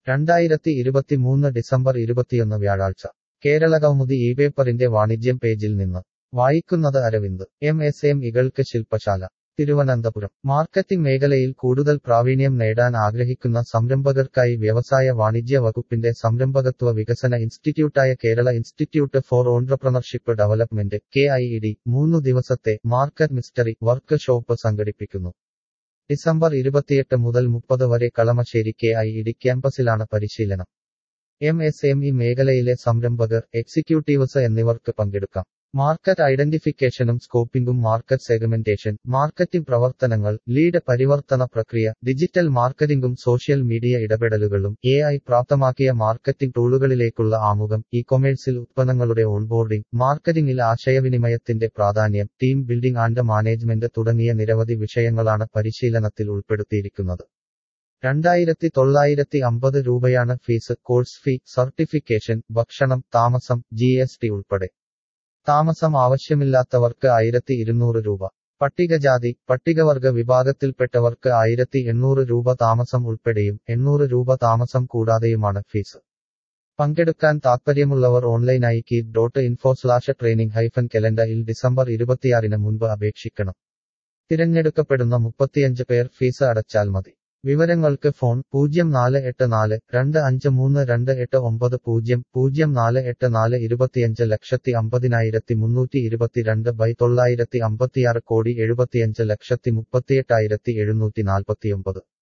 2023 December 21 വ്യാഴാഴ്ച കേരളകൗമുദി ഇപേപ്പറിന്റെ വാണിജ്യം പേജിൽ നിന്ന് വായിക്കുന്നത് അരവിന്ദ് MSMEകൾക്ക് ശില്പശാല തിരുവനന്തപുരം മാർക്കറ്റിംഗ് മേഖലയിൽ കൂടുതൽ പ്രാവീണ്യം നേടാൻ ആഗ്രഹിക്കുന്ന സംരംഭകർക്കായി വ്യവസായ വാണിജ്യ വകുപ്പിന്റെ സംരംഭകത്വ വികസന ഇൻസ്റ്റിറ്റ്യൂട്ടായ Kerala institute for entrepreneurship development KIED 3 ദിവസത്തെ മാർക്കറ്റ് മിസ്റ്ററി വർക്ക് ഷോപ്പ് സംഘടിപ്പിക്കുന്നു. ഡിസംബർ 28 മുതൽ 30 വരെ കളമശ്ശേരി KIED ക്യാമ്പസിലാണ് പരിശീലനം. MSME മേഖലയിലെ സംരംഭകർ, എക്സിക്യൂട്ടീവ്സ് എന്നിവർക്ക് പങ്കെടുക്കാം. മാർക്കറ്റ് ഐഡന്റിഫിക്കേഷനും സ്കോപ്പിംഗും, മാർക്കറ്റ് സെഗ്മെന്റേഷൻ, മാർക്കറ്റിംഗ് പ്രവർത്തനങ്ങൾ, ലീഡ് പരിവർത്തന പ്രക്രിയ, ഡിജിറ്റൽ മാർക്കറ്റിംഗും സോഷ്യൽ മീഡിയ ഇടപെടലുകളും, AI പ്രാപ്തമാക്കിയ മാർക്കറ്റിംഗ് ടൂളുകളിലേക്കുള്ള ആമുഖം, ഇ-കൊമേഴ്സിൽ ഉത്പന്നങ്ങളുടെ ഓൺബോർഡിംഗ്, മാർക്കറ്റിംഗിൽ ആശയവിനിമയത്തിന്റെ പ്രാധാന്യം, ടീം ബിൽഡിംഗ് ആൻഡ് മാനേജ്മെന്റ് തുടങ്ങിയ നിരവധി വിഷയങ്ങളാണ് പരിശീലനത്തിൽ ഉൾപ്പെടുത്തിയിരിക്കുന്നത്. 2950 രൂപയാണ് ഫീസ്. കോഴ്സ് ഫീ, സർട്ടിഫിക്കേഷൻ, ഭക്ഷണം, താമസം, GST ഉൾപ്പെടെ. താമസം ആവശ്യമില്ലാത്തവർക്ക് 1200 രൂപ. പട്ടികജാതി, പട്ടികവർഗ വിഭാഗത്തിൽപ്പെട്ടവർക്ക് 1800 രൂപ താമസം ഉൾപ്പെടെയും 800 രൂപ താമസം കൂടാതെയുമാണ് ഫീസ്. പങ്കെടുക്കാൻ താൽപ്പര്യമുള്ളവർ ഓൺലൈനായി keep.info/training-calendar ൽ ഡിസംബർ 26 മുൻപ് അപേക്ഷിക്കണം. തിരഞ്ഞെടുക്കപ്പെടുന്ന 35 പേർ ഫീസ് അടച്ചാൽ മതി. വിവരങ്ങൾക്ക് ഫോൺ 0484-253289 048425050322/956 കോടി 75,38,749.